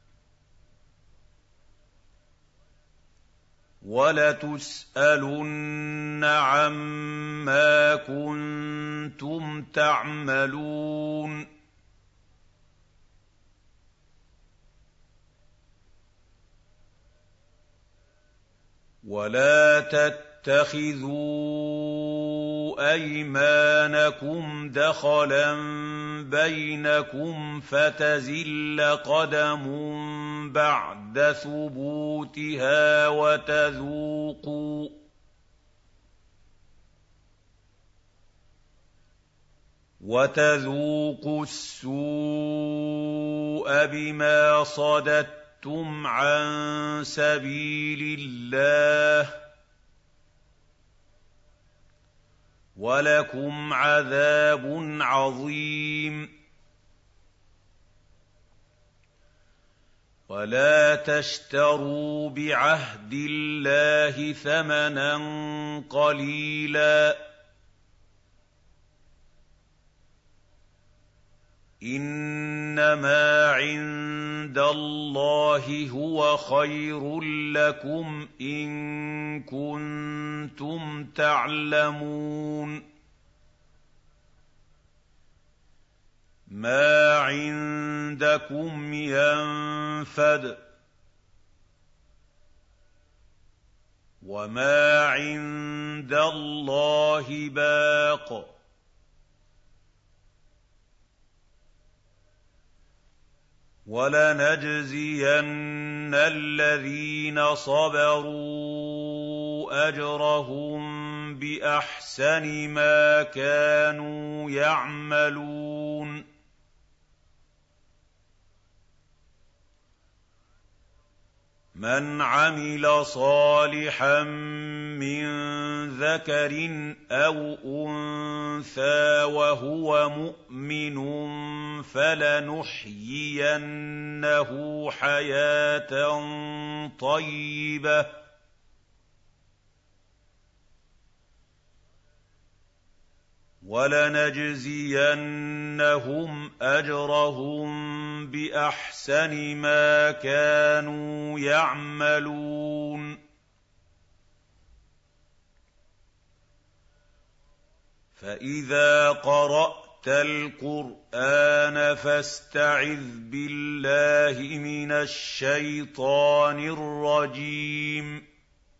وَلَتُسْأَلُنَّ عَمَّا كُنتُمْ تَعْمَلُونَ وَلَا تَتَّخِذُوا أَيْمَانَكُمْ دَخَلًا بَيْنَكُمْ فَتَزِلَّ قَدَمٌ بَعْدَ ثُبُوتِهَا وَتَذُوقُوا وَتَذُوقُوا السُّوءَ بِمَا صَدَدتُّمْ عَن سَبِيلِ اللَّهِ ۖ وَلَكُمْ عَذَابٌ عَظِيمٌ وَلَا تَشْتَرُوا بِعَهْدِ اللَّهِ ثَمَنًا قَلِيلًا ۚ إِنَّمَا عِندَ اللَّهِ هُوَ خَيْرٌ لَّكُمْ إِن كُنتُمْ تَعْلَمُونَ مَا عِندَكُمْ يَنفَدُ وَمَا عِندَ اللَّهِ بَاقٍ ۗ وَلَنَجْزِيَنَّ الَّذِينَ صَبَرُوا أَجْرَهُم بِأَحْسَنِ مَا كَانُوا يَعْمَلُونَ مَنْ عَمِلَ صَالِحًا مِّن ذَكَرٍ أَوْ أُنثَىٰ وَهُوَ مُؤْمِنٌ فَلَنُحْيِيَنَّهُ حَيَاةً طَيِّبَةً وَلَنَجْزِيَنَّهُمْ أَجْرَهُم بِأَحْسَنِ مَا كَانُوا يَعْمَلُونَ فَإِذَا قَرَأْتَ الْقُرْآنَ فَاسْتَعِذْ بِاللَّهِ مِنَ الشَّيْطَانِ الرَّجِيمِ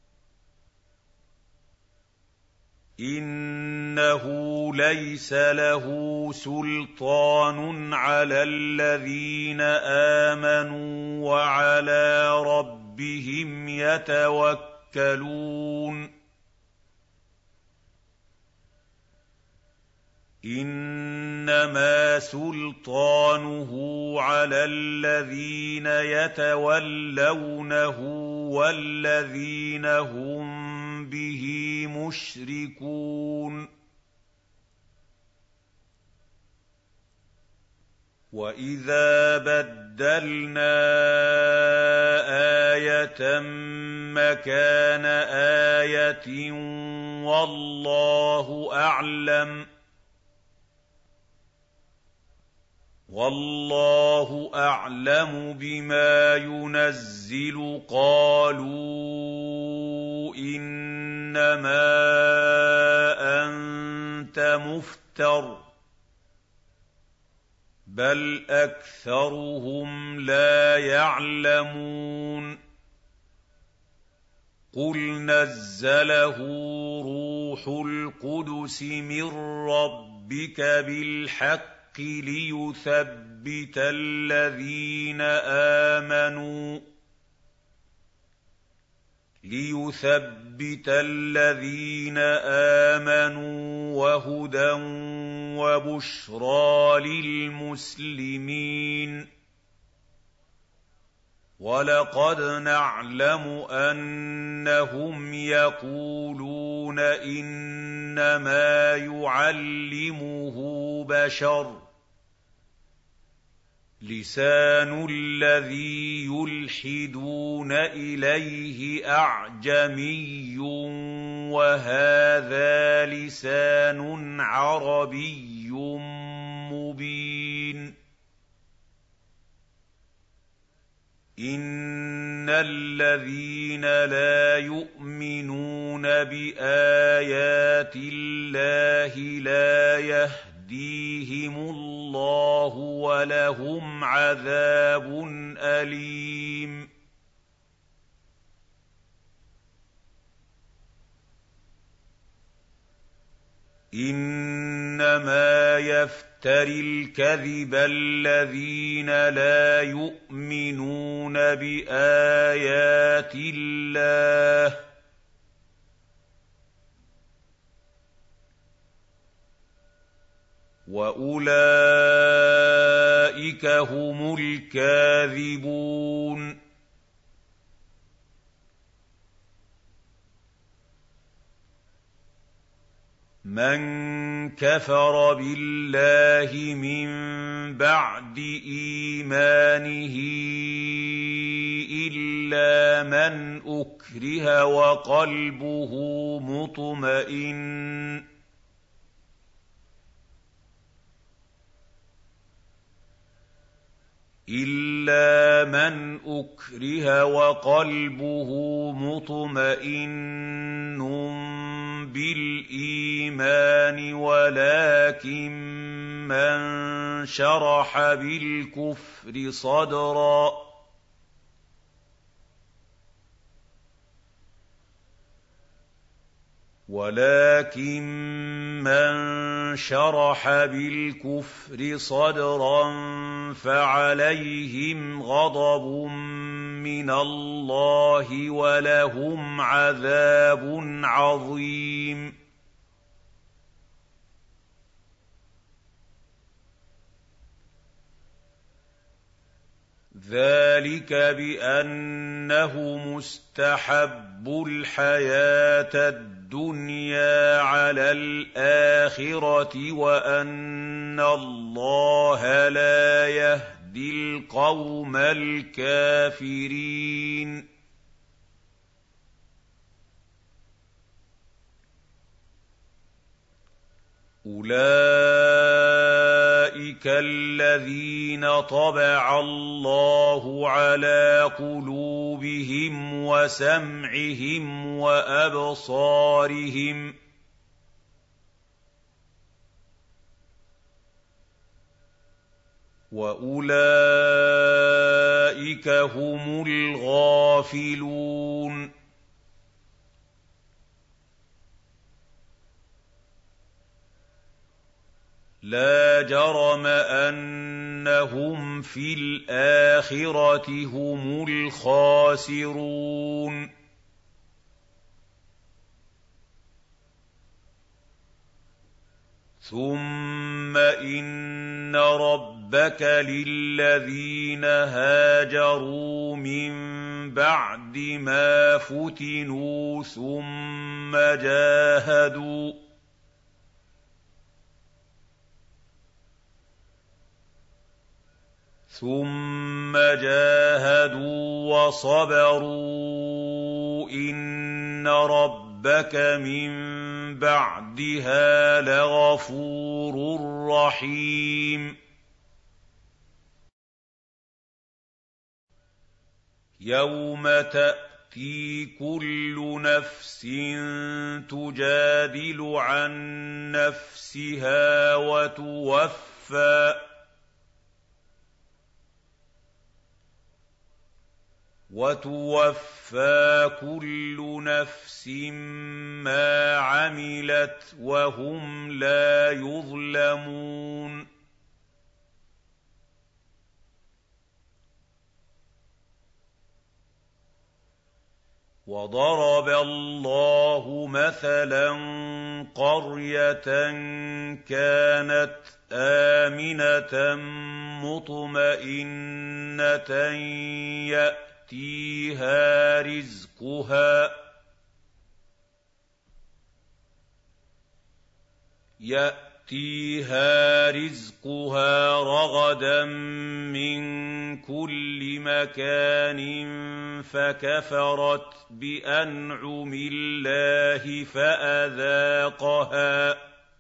إِنَّهُ لَيْسَ لَهُ سُلْطَانٌ عَلَى الَّذِينَ آمَنُوا وَعَلَىٰ رَبِّهِمْ يَتَوَكَّلُونَ إِنَّمَا سُلْطَانُهُ عَلَى الَّذِينَ يَتَوَلَّوْنَهُ وَالَّذِينَ هُم بِهِ مُشْرِكُونَ وَإِذَا بَدَّلْنَا آيَةً مَّكَانَ آيَةٍ وَاللَّهُ أَعْلَمُ وَاللَّهُ أَعْلَمُ بِمَا يُنَزِّلُ قَالُوا إِنَّمَا أَنتَ مُفْتَرٍ ۚ بَلْ أَكْثَرُهُمْ لَا يَعْلَمُونَ قُلْ نَزَّلَهُ رُوحُ الْقُدُسِ مِن رَّبِّكَ بِالْحَقِّ لِيُثَبِّتَ الَّذِينَ آمَنُوا لِيُثَبِّتَ الَّذِينَ آمَنُوا وَهُدًى وَبُشْرَىٰ لِلْمُسْلِمِينَ وَلَقَدْ نَعْلَمُ أَنَّهُمْ يَقُولُونَ إِنَّمَا يُعَلِّمُهُ بَشَرٌ ۗ لِّسَانُ الَّذِي يُلْحِدُونَ إِلَيْهِ أَعْجَمِيٌّ وَهَٰذَا لِسَانٌ عَرَبِيٌّ مُّبِينٌ إِنَّ الَّذِينَ لَا يُؤْمِنُونَ بِآيَاتِ اللَّهِ لَا يَهْدِيهِمُ اللَّهُ وَلَهُمْ عَذَابٌ أَلِيمٌ إِنَّمَا يَفْتَرِي الْكَذِبَ الَّذِينَ لَا يُؤْمِنُونَ بِآيَاتِ اللَّهِ ۖ وَأُولَٰئِكَ هُمُ الْكَاذِبُونَ مَن كَفَرَ بِاللَّهِ مِن بَعْدِ إِيمَانِهِ إِلَّا مَنْ أُكْرِهَ وَقَلْبُهُ مُطْمَئِنٌّ إِلَّا مَنْ أُكْرِهَ وَقَلْبُهُ مُطْمَئِنٌّ بِالْإِيمَانِ وَلَٰكِن مَّن شَرَحَ بِالْكُفْرِ صَدْرًا ولكن من شرح بالكفر صدرا فعليهم غضب من الله ولهم عذاب عظيم ذلك بأنه مستحب الحياة الدنيا على الآخرة وأن الله لا يهدي القوم الكافرين أولئك الذين طبع الله على قلوبهم وسمعهم وأبصارهم وأولئك هم الغافلون لا جرم أنهم في الآخرة هم الخاسرون ثم إن ربك للذين هاجروا من بعد ما فتنوا ثم جاهدوا ثم جاهدوا وصبروا إن ربك من بعدها لغفور رحيم يوم تأتي كل نفس تجادل عن نفسها وتوفى وتوفى كل نفس ما عملت وهم لا يظلمون وضرب الله مثلا قرية كانت آمنة مطمئنة يأتيها رزقها يأتيها رزقها رغدا من كل مكان فكفرت بأنعم الله فأذاقها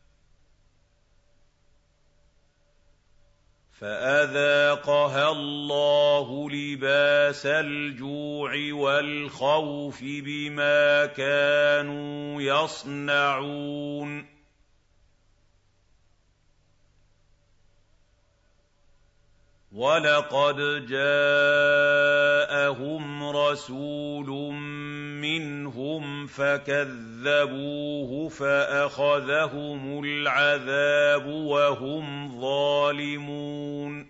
فأذاقها الله لباس الجوع والخوف بما كانوا يصنعون وَلَقَدْ جَاءَهُمْ رَسُولٌ مِّنْهُمْ فَكَذَّبُوهُ فَأَخَذَهُمُ الْعَذَابُ وَهُمْ ظَالِمُونَ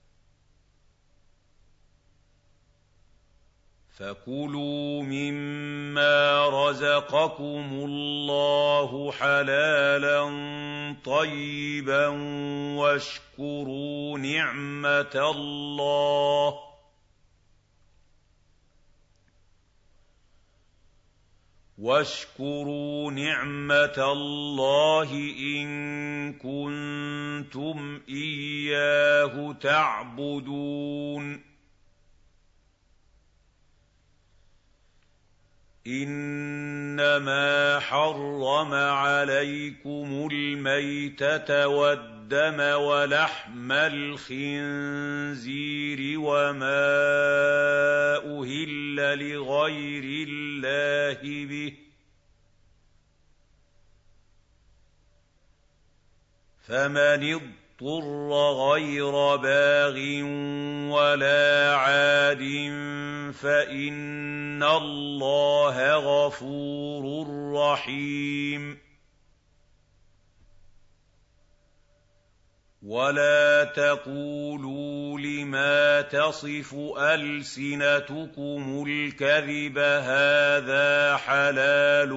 فَكُلُوا مِمَّا رَزَقَكُمُ اللَّهُ حَلَالًا طَيِّبًا وَاشْكُرُوا نِعْمَةَ اللَّهِ واشكروا نعمة الله إن كنتم إياه تعبدون إنما حرم عليكم الميتة والدم ولحم الخنزير وما أهل لغير الله به فمن اضطر غير باغ ولا عاد فإن الله غفور رحيم ولا تقولوا لما تصف ألسنتكم الكذب هذا حلال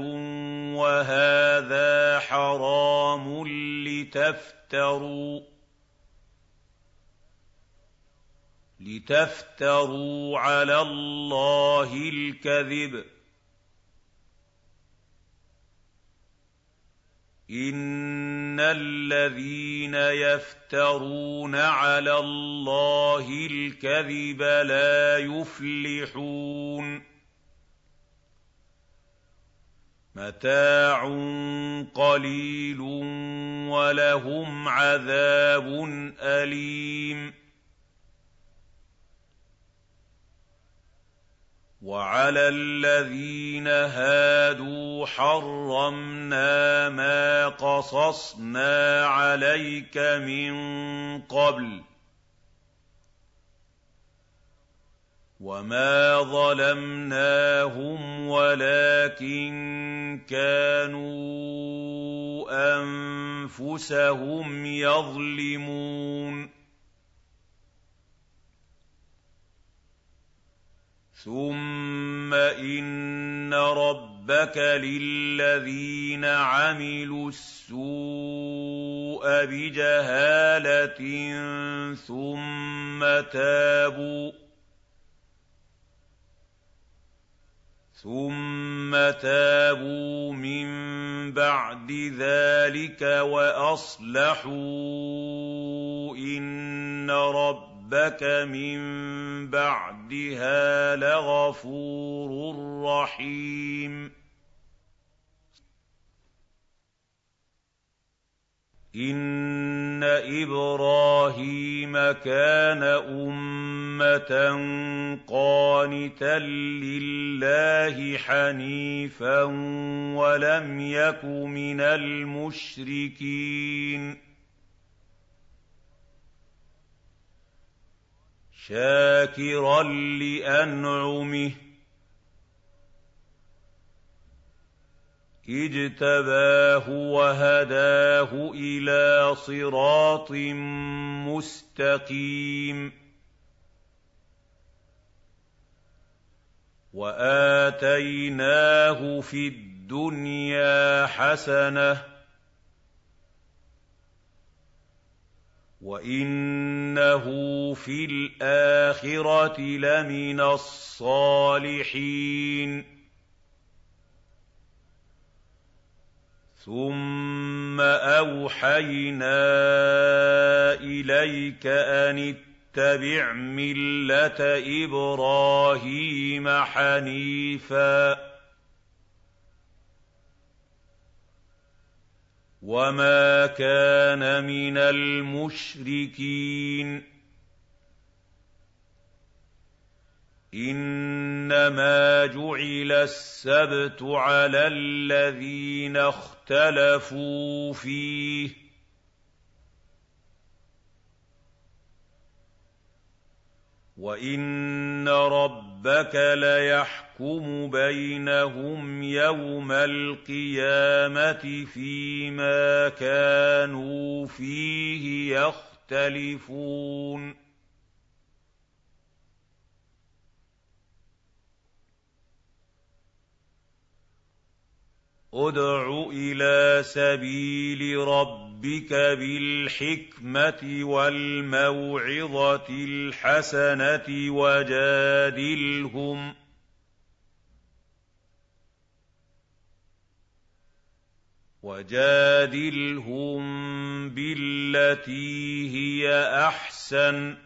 وهذا حرام لتفتروا لتفتروا على الله الكذب إن الذين يفترون على الله الكذب لا يفلحون متاع قليل ولهم عذاب أليم وعلى الذين هادوا حرمنا ما قصصنا عليك من قبل وما ظلمناهم ولكن كانوا أنفسهم يظلمون ثم إن ربك للذين عملوا السوء بجهالة ثم تابوا ثم تابوا من بعد ذلك وأصلحوا إن ربك ربك من بعدها لغفور رحيم إن إبراهيم كان أمة قانتا لله حنيفا ولم يك من المشركين شاكرا لأنعمه اجتباه وهداه إلى صراط مستقيم وآتيناه في الدنيا حسنة وإنه في الآخرة لمن الصالحين ثم أوحينا إليك أن اتبع ملة إبراهيم حنيفا وما كان من المشركين إنما جعل السبت على الذين اختلفوا فيه وإن ربك ليحكم بينهم يوم القيامة فيما كانوا فيه يختلفون ادْعُ إِلَىٰ سَبِيلِ رَبِّكَ بِالْحِكْمَةِ وَالْمَوْعِظَةِ الْحَسَنَةِ وَجَادِلْهُمْ وَجَادِلْهُم بِالَّتِي هِيَ أَحْسَنُ ۚ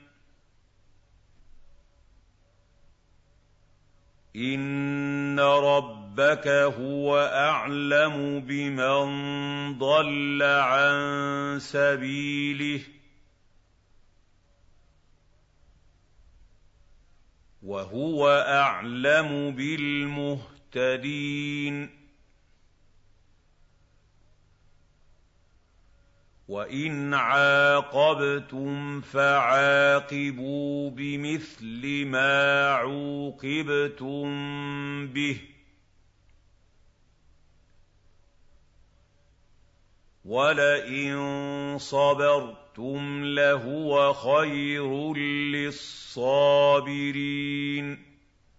إِنَّ رَبَّكَ هُوَ أَعْلَمُ بِمَن ضَلَّ عَن سَبِيلِهِ وَهُوَ أَعْلَمُ بِالْمُهْتَدِينَ وَإِنْ عَاقَبْتُمْ فَعَاقِبُوا بِمِثْلِ مَا عُوقِبْتُم بِهِ ۖ وَلَئِن صَبَرْتُمْ لَهُوَ خَيْرٌ لِّلصَّابِرِينَ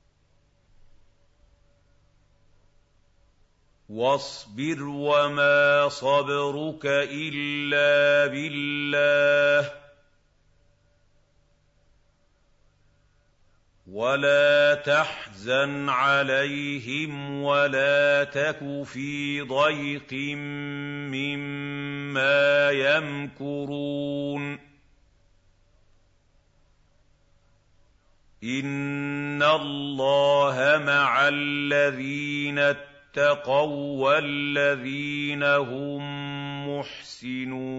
وَاصْبِرْ وَمَا صَبْرُكَ إِلَّا بِاللَّهِ ۚ وَلَا تَحْزَنْ عَلَيْهِمْ وَلَا تَكُ فِي ضَيْقٍ مِّمَّا يَمْكُرُونَ إِنَّ اللَّهَ مَعَ الَّذِينَ اتَّقَوا وَّالَّذِينَ هُم مُّحْسِنُونَ